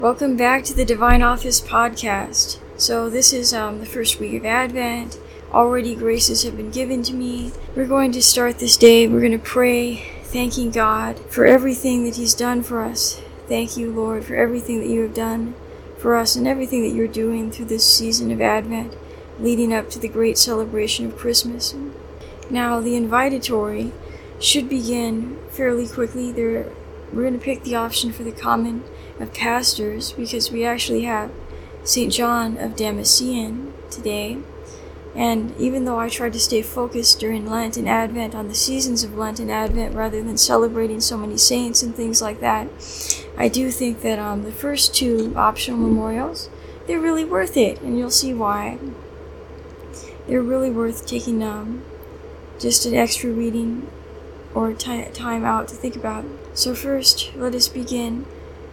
Welcome back to the Divine Office Podcast. So this is the first week of Advent. Already graces have been given to me. We're going to start this day. We're going to pray, thanking God for everything that He's done for us. Thank you, Lord, for everything that you have done for us and everything that you're doing through this season of Advent, leading up to the great celebration of Christmas. Now, the invitatory should begin fairly quickly. We're going to pick the option for the Common of Pastors because we actually have St. John of Damascene today. And even though I tried to stay focused during Lent and Advent on the seasons of Lent and Advent rather than celebrating so many saints and things like that, I do think that the first two optional memorials, they're really worth it, and you'll see why. They're really worth taking just an extra reading or time out to think about. So first, let us begin.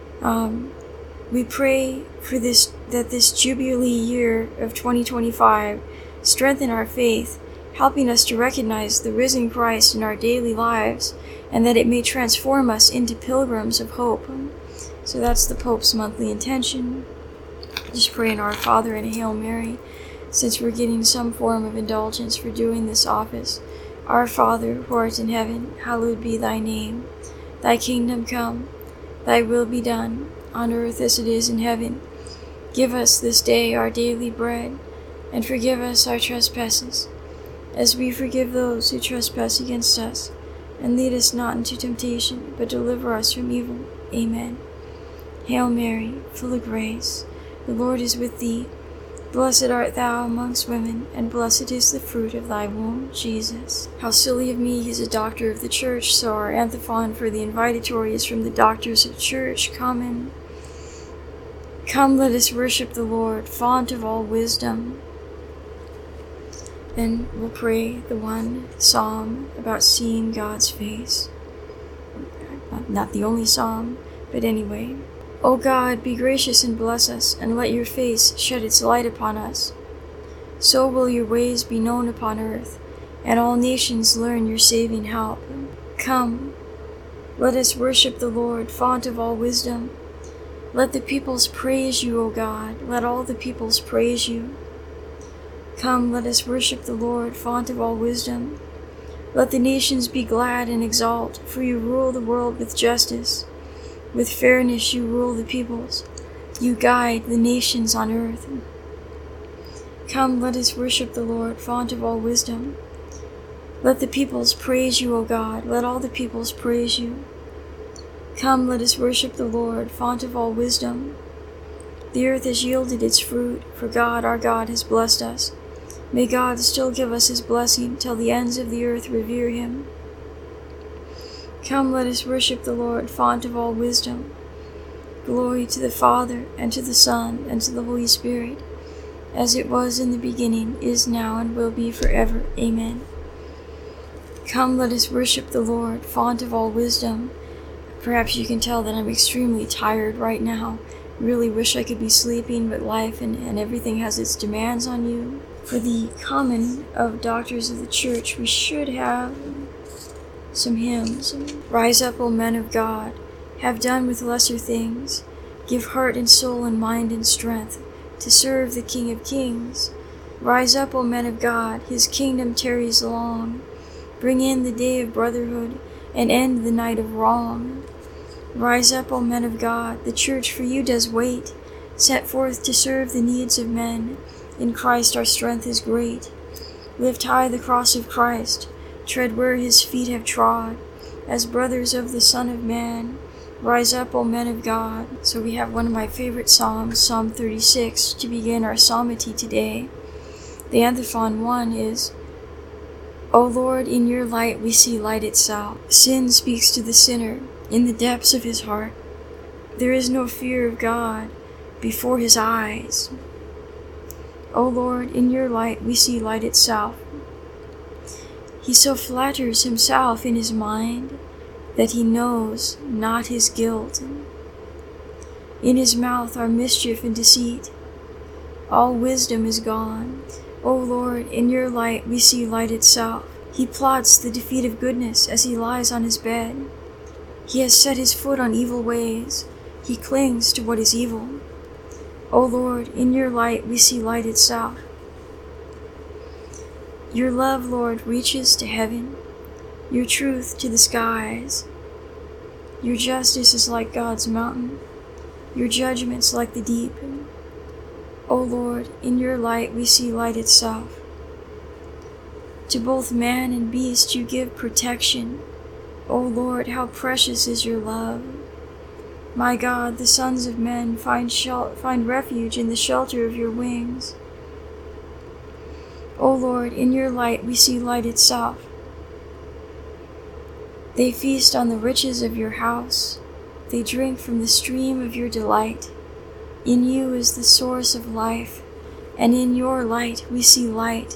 We pray for that this Jubilee year of 2025 strengthen our faith, helping us to recognize the risen Christ in our daily lives, and that it may transform us into pilgrims of hope. So that's the Pope's monthly intention. Just pray in Our Father and a Hail Mary, since we're getting some form of indulgence for doing this office. Our Father, who art in heaven, hallowed be thy name. Thy kingdom come, thy will be done, on earth as it is in heaven. Give us this day our daily bread, and forgive us our trespasses, as we forgive those who trespass against us. And lead us not into temptation, but deliver us from evil. Amen. Hail Mary, full of grace, the Lord is with thee. Blessed art thou amongst women, and blessed is the fruit of thy womb, Jesus. How silly of me, he's a doctor of the church, so our antiphon for the invitatory is from the Doctors of Church. Come, let us worship the Lord, font of all wisdom. Then we'll pray the one psalm about seeing God's face. Not the only psalm, but anyway. O God, be gracious and bless us, and let your face shed its light upon us. So will your ways be known upon earth, and all nations learn your saving help. Come, let us worship the Lord, font of all wisdom. Let the peoples praise you, O God. Let all the peoples praise you. Come, let us worship the Lord, font of all wisdom. Let the nations be glad and exult, for you rule the world with justice. With fairness you rule the peoples. You guide the nations on earth. Come, let us worship the Lord, font of all wisdom. Let the peoples praise you, O God. Let all the peoples praise you. Come, let us worship the Lord, font of all wisdom. The earth has yielded its fruit, for God, our God, has blessed us. May God still give us his blessing till the ends of the earth revere him. Come, let us worship the Lord, font of all wisdom. Glory to the Father, and to the Son, and to the Holy Spirit, as it was in the beginning, is now, and will be forever. Amen. Come, let us worship the Lord, font of all wisdom. Perhaps you can tell that I'm extremely tired right now. Really wish I could be sleeping, but life and everything has its demands on you. For the Common of Doctors of the Church, we should have some hymns. Rise up, O men of God, have done with lesser things. Give heart and soul and mind and strength to serve the King of Kings. Rise up, O men of God, his kingdom tarries long. Bring in the day of brotherhood and end the night of wrong. Rise up, O men of God, the church for you does wait, set forth to serve the needs of men. In Christ our strength is great. Lift high the cross of Christ, tread where his feet have trod, as brothers of the Son of Man. Rise up, O men of God. So we have one of my favorite psalms, Psalm 36, to begin our psalmody today. The antiphon 1 is, O Lord, in your light we see light itself. Sin speaks to the sinner in the depths of his heart. There is no fear of God before his eyes. O Lord, in your light we see light itself. He so flatters himself in his mind that he knows not his guilt. In his mouth are mischief and deceit. All wisdom is gone. O Lord, in your light we see light itself. He plots the defeat of goodness as he lies on his bed. He has set his foot on evil ways. he clings to what is evil. O Lord, in your light we see light itself. Your love, Lord, reaches to heaven, your truth to the skies. Your justice is like God's mountain, your judgments like the deep. O Lord, in your light we see light itself. To both man and beast you give protection. O Lord, how precious is your love. My God, the sons of men find refuge in the shelter of your wings. O Lord, in your light we see light itself. They feast on the riches of your house. They drink from the stream of your delight. In you is the source of life, and in your light we see light.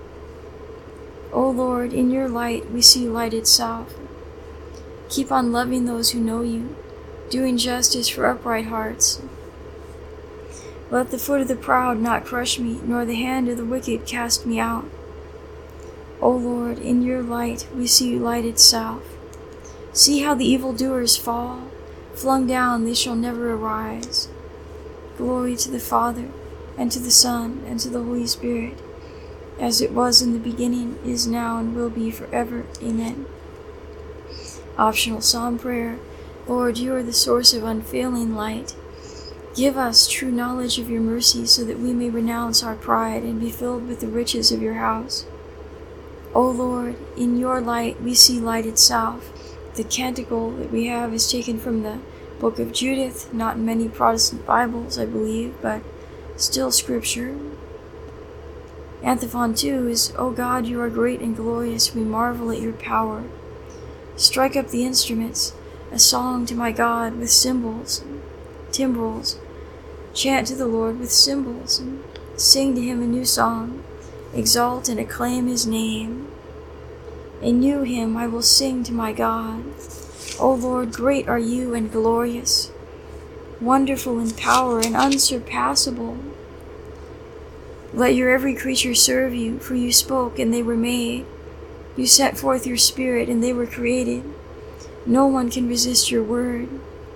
O Lord, in your light we see light itself. Keep on loving those who know you, doing justice for upright hearts. Let the foot of the proud not crush me, nor the hand of the wicked cast me out. O Lord, in your light we see light itself. See how the evildoers fall. Flung down, they shall never arise. Glory to the Father, and to the Son, and to the Holy Spirit, as it was in the beginning, is now, and will be forever. Amen. Optional Psalm Prayer. Lord, you are the source of unfailing light. Give us true knowledge of your mercy, so that we may renounce our pride and be filled with the riches of your house. O Lord, in your light we see light itself. The canticle that we have is taken from the Book of Judith, not in many Protestant Bibles, I believe, but still Scripture. Antiphon 2 is, O God, you are great and glorious, we marvel at your power. Strike up the instruments, a song to my God with cymbals, timbrels. Chant to the Lord with cymbals, sing to him a new song. Exalt and acclaim his name. A new hymn I will sing to my God. O Lord, great are you and glorious, wonderful in power and unsurpassable. Let your every creature serve you, for you spoke and they were made. You set forth your spirit and they were created. No one can resist your word.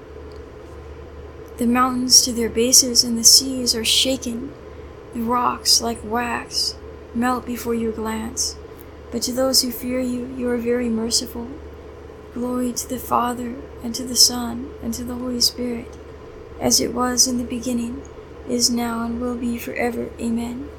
The mountains to their bases and the seas are shaken. The rocks, like wax, melt before your glance. But to those who fear you, you are very merciful. Glory to the Father, and to the Son, and to the Holy Spirit, as it was in the beginning, is now, and will be forever. Amen.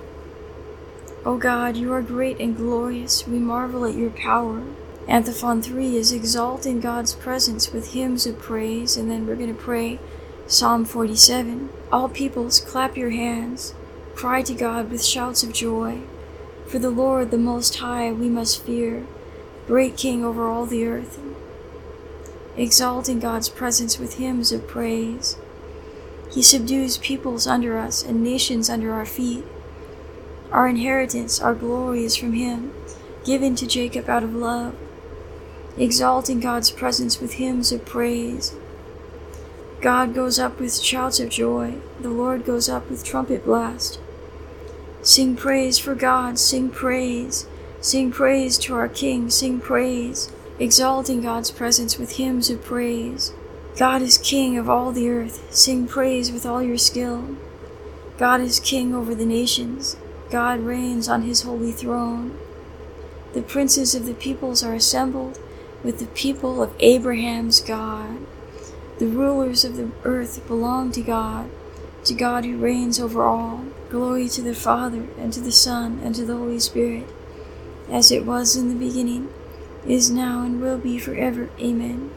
O God, you are great and glorious. We marvel at your power. Antiphon 3 is exalt in God's presence with hymns of praise, and then we're going to pray Psalm 47. All peoples, clap your hands. Cry to God with shouts of joy. For the Lord, the Most High, we must fear, great King over all the earth. Exalt in God's presence with hymns of praise. He subdues peoples under us and nations under our feet. Our inheritance, our glory is from him, given to Jacob out of love. Exalt in God's presence with hymns of praise. God goes up with shouts of joy. The Lord goes up with trumpet blast. Sing praise for God, sing praise. Sing praise to our King, sing praise. Exalt in God's presence with hymns of praise. God is King of all the earth. Sing praise with all your skill. God is King over the nations. God reigns on his holy throne. The princes of the peoples are assembled with the people of Abraham's God. The rulers of the earth belong to God who reigns over all. Glory to the Father, and to the Son, and to the Holy Spirit, as it was in the beginning, is now, and will be forever. Amen.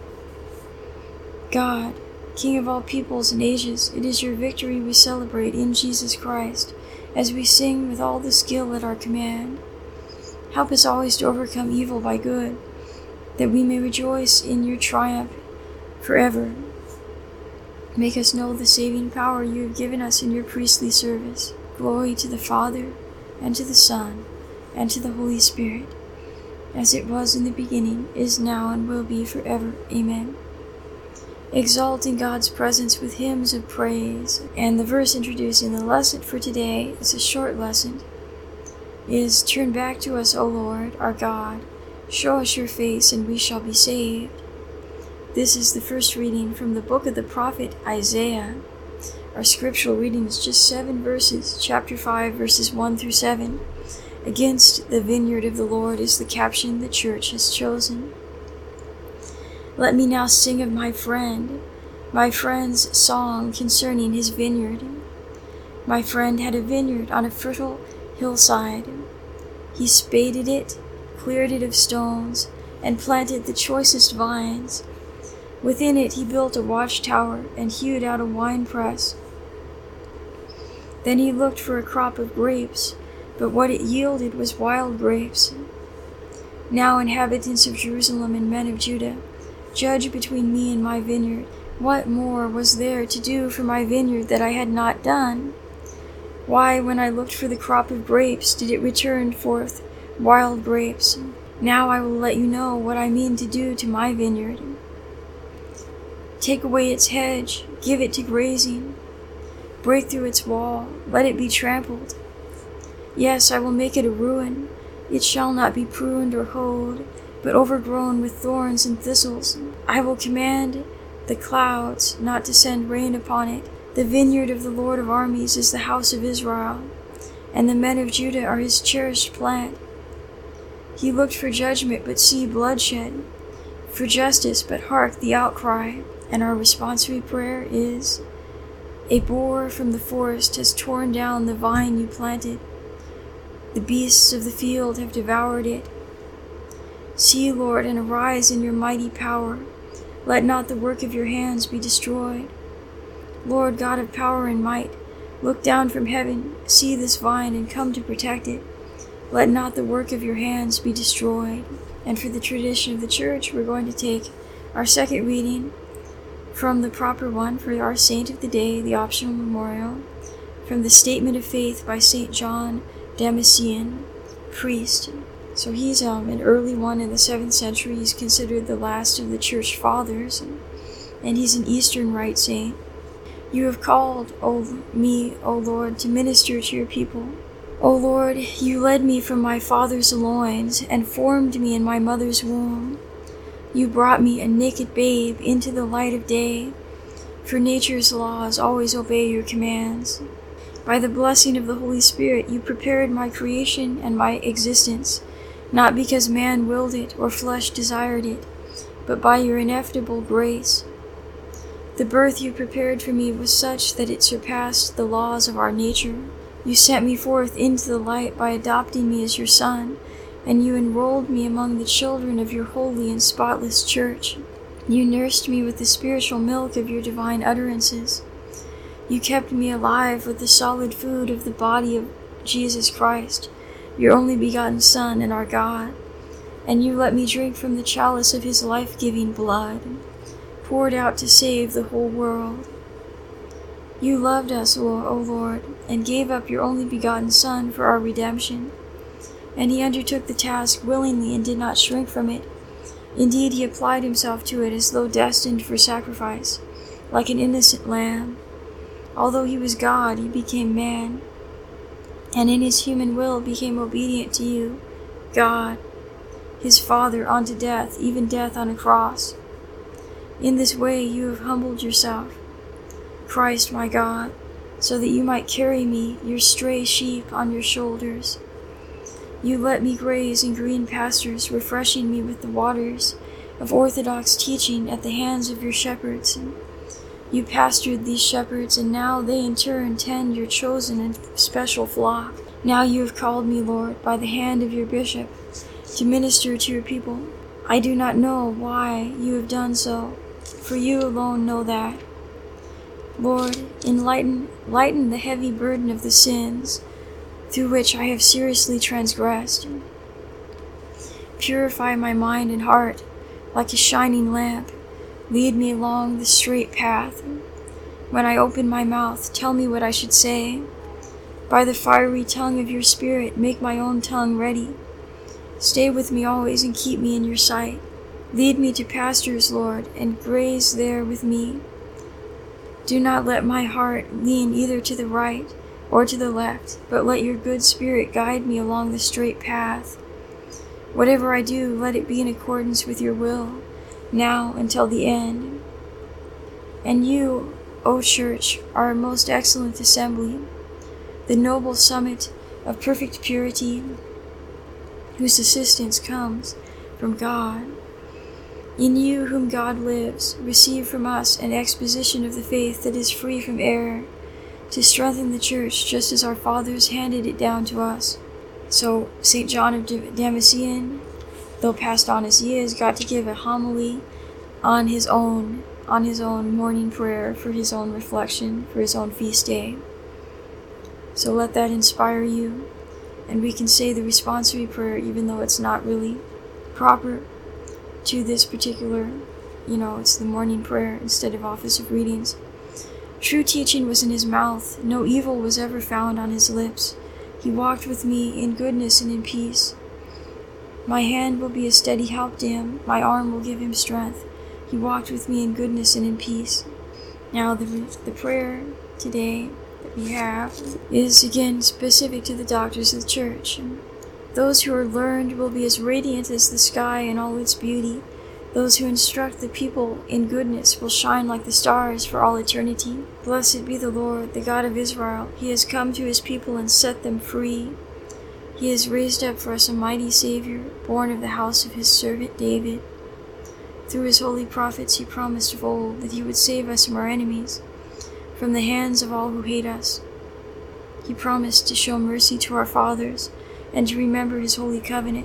God, King of all peoples and ages, it is your victory we celebrate in Jesus Christ, as we sing with all the skill at our command. Help us always to overcome evil by good, that we may rejoice in your triumph forever. Make us know the saving power you have given us in your priestly service. Glory to the Father, and to the Son, and to the Holy Spirit, as it was in the beginning, is now, and will be forever. Amen. Exalt in God's presence with hymns of praise. And the verse introduced in the lesson for today, it's a short lesson, is turn back to us, O Lord, our God. Show us your face, and we shall be saved. This is the first reading from the book of the prophet Isaiah. Our scriptural reading is just 7 verses, chapter 5, verses 1 through 7. Against the vineyard of the Lord is the caption the church has chosen. Let me now sing of my friend's song concerning his vineyard. My friend had a vineyard on a fertile hillside. He spaded it, cleared it of stones, and planted the choicest vines. Within it he built a watchtower and hewed out a winepress. Then he looked for a crop of grapes, but what it yielded was wild grapes. Now, inhabitants of Jerusalem and men of Judah, judge between me and my vineyard. What more was there to do for my vineyard that I had not done? Why, when I looked for the crop of grapes, did it return forth wild grapes? Now I will let you know what I mean to do to my vineyard. Take away its hedge, give it to grazing. Break through its wall, let it be trampled. Yes, I will make it a ruin. It shall not be pruned or hoed, but overgrown with thorns and thistles. I will command the clouds not to send rain upon it. The vineyard of the Lord of armies is the house of Israel, and the men of Judah are his cherished plant. He looked for judgment, but see bloodshed, for justice, but hark the outcry. And our responsory prayer is, a boar from the forest has torn down the vine you planted. The beasts of the field have devoured it. See, Lord, and arise in your mighty power. Let not the work of your hands be destroyed. Lord God of power and might, look down from heaven, see this vine, and come to protect it. Let not the work of your hands be destroyed. And for the tradition of the church, we're going to take our second reading from the proper one for our saint of the day, the optional memorial, from the Statement of Faith by St. John Damascene, priest. So he's an early one in the 7th century. He's considered the last of the church fathers, and he's an Eastern Rite saint. You have called me, O Lord, to minister to your people. O Lord, you led me from my father's loins and formed me in my mother's womb. You brought me a naked babe into the light of day, for nature's laws always obey your commands. By the blessing of the Holy Spirit, you prepared my creation and my existence, not because man willed it or flesh desired it, but by your ineffable grace. The birth you prepared for me was such that it surpassed the laws of our nature. You sent me forth into the light by adopting me as your son, and you enrolled me among the children of your holy and spotless church. You nursed me with the spiritual milk of your divine utterances. You kept me alive with the solid food of the body of Jesus Christ, your only begotten Son and our God, and you let me drink from the chalice of his life-giving blood, poured out to save the whole world. You loved us, O Lord, and gave up your only begotten Son for our redemption, and he undertook the task willingly and did not shrink from it. Indeed, he applied himself to it as though destined for sacrifice, like an innocent lamb. Although he was God, he became man, and in his human will became obedient to you, God, his Father, unto death, even death on a cross. In this way you have humbled yourself, Christ my God, so that you might carry me, your stray sheep, on your shoulders. You let me graze in green pastures, refreshing me with the waters of orthodox teaching at the hands of your shepherds. You pastured these shepherds, and now they in turn tend your chosen and special flock. Now you have called me, Lord, by the hand of your bishop, to minister to your people. I do not know why you have done so, for you alone know that. Lord, lighten the heavy burden of the sins through which I have seriously transgressed. Purify my mind and heart like a shining lamp. Lead me along the straight path. When I open my mouth, tell me what I should say. By the fiery tongue of your Spirit, make my own tongue ready. Stay with me always and keep me in your sight. Lead me to pastures, Lord, and graze there with me. Do not let my heart lean either to the right or to the left, but let your good Spirit guide me along the straight path. Whatever I do, let it be in accordance with your will, now until the end. And you, O Church, are a most excellent assembly, the noble summit of perfect purity, whose assistance comes from God. In you, whom God lives, receive from us an exposition of the faith that is free from error, to strengthen the church just as our fathers handed it down to us. So St. John of Damascene, though passed on as he is, got to give a homily on his own morning prayer for his own reflection, for his own feast day. So let that inspire you, and we can say the responsory prayer even though it's not really proper to this particular, it's the morning prayer instead of office of readings. True teaching was in his mouth, no evil was ever found on his lips. He walked with me in goodness and in peace. My hand will be a steady help to him, my arm will give him strength. He walked with me in goodness and in peace. Now the prayer today that we have is again specific to the doctors of the church. Those who are learned will be as radiant as the sky in all its beauty. Those who instruct the people in goodness will shine like the stars for all eternity. Blessed be the Lord, the God of Israel. He has come to his people and set them free. He has raised up for us a mighty Savior, born of the house of his servant David. Through his holy prophets he promised of old that he would save us from our enemies, from the hands of all who hate us. He promised to show mercy to our fathers and to remember his holy covenant.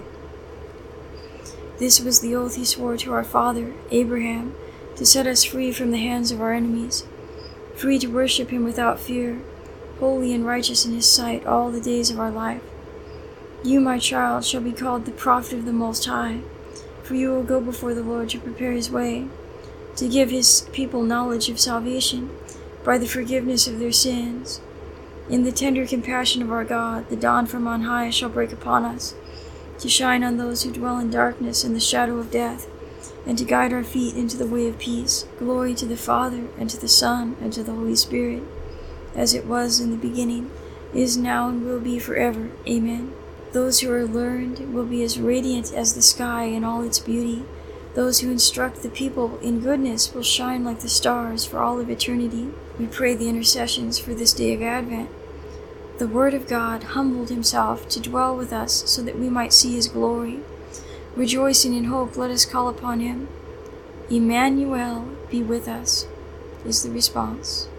This was the oath he swore to our father, Abraham, to set us free from the hands of our enemies, free to worship him without fear, holy and righteous in his sight all the days of our life. You, my child, shall be called the prophet of the Most High, for you will go before the Lord to prepare his way, to give his people knowledge of salvation by the forgiveness of their sins. In the tender compassion of our God, the dawn from on high shall break upon us, to shine on those who dwell in darkness and the shadow of death, and to guide our feet into the way of peace. Glory to the Father, and to the Son, and to the Holy Spirit, as it was in the beginning, is now, and will be forever. Amen. Those who are learned will be as radiant as the sky in all its beauty. Those who instruct the people in goodness will shine like the stars for all of eternity. We pray the intercessions for this day of Advent. The Word of God humbled himself to dwell with us so that we might see his glory. Rejoicing in hope, let us call upon him. Emmanuel, be with us, is the response.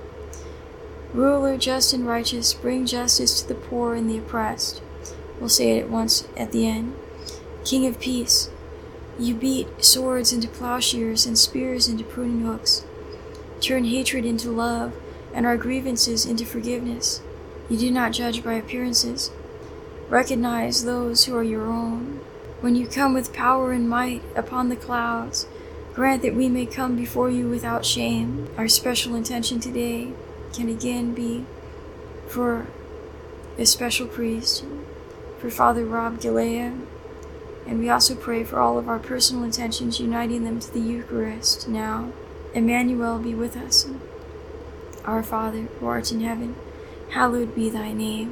Ruler, just and righteous, bring justice to the poor and the oppressed. We'll say it at once at the end. King of peace, you beat swords into plowshares and spears into pruning hooks. Turn hatred into love and our grievances into forgiveness. You do not judge by appearances. Recognize those who are your own. When you come with power and might upon the clouds, grant that we may come before you without shame. Our special intention today can again be for a special priest, for Father Rob Gilea, and we also pray for all of our personal intentions, uniting them to the Eucharist now. Emmanuel, be with us. Our Father, who art in heaven, hallowed be thy name.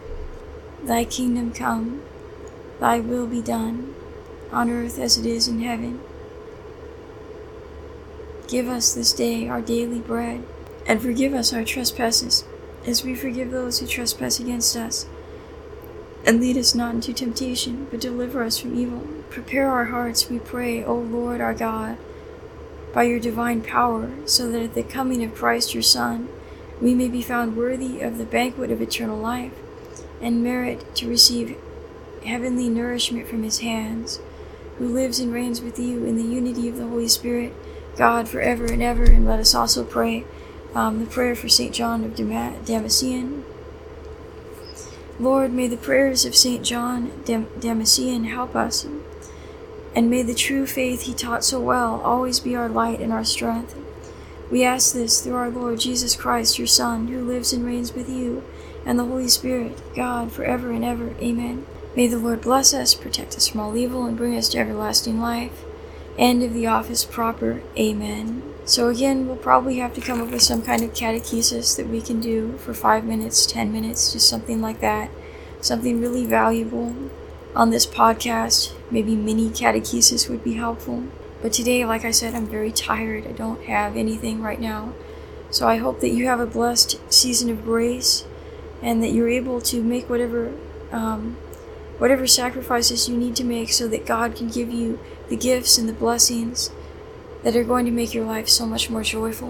Thy kingdom come, thy will be done, on earth as it is in heaven. Give us this day our daily bread, and forgive us our trespasses, as we forgive those who trespass against us. And lead us not into temptation, but deliver us from evil. Prepare our hearts, we pray, O Lord our God, by your divine power, so that at the coming of Christ your Son, we may be found worthy of the banquet of eternal life, and merit to receive heavenly nourishment from his hands, who lives and reigns with you in the unity of the Holy Spirit, God, forever and ever. And let us also pray the prayer for St. John of Damascene. Lord, may the prayers of St. John Damascene help us, and may the true faith he taught so well always be our light and our strength. We ask this through our Lord Jesus Christ, your Son, who lives and reigns with you and the Holy Spirit, God, forever and ever. Amen. May the Lord bless us, protect us from all evil, and bring us to everlasting life. End of the office proper. Amen. So again, we'll probably have to come up with some kind of catechesis that we can do for 5 minutes, 10 minutes, just something like that. Something really valuable on this podcast. Maybe mini catechesis would be helpful. But today, like I said, I'm very tired. I don't have anything right now. So I hope that you have a blessed season of grace and that you're able to make whatever sacrifices you need to make so that God can give you the gifts and the blessings that are going to make your life so much more joyful.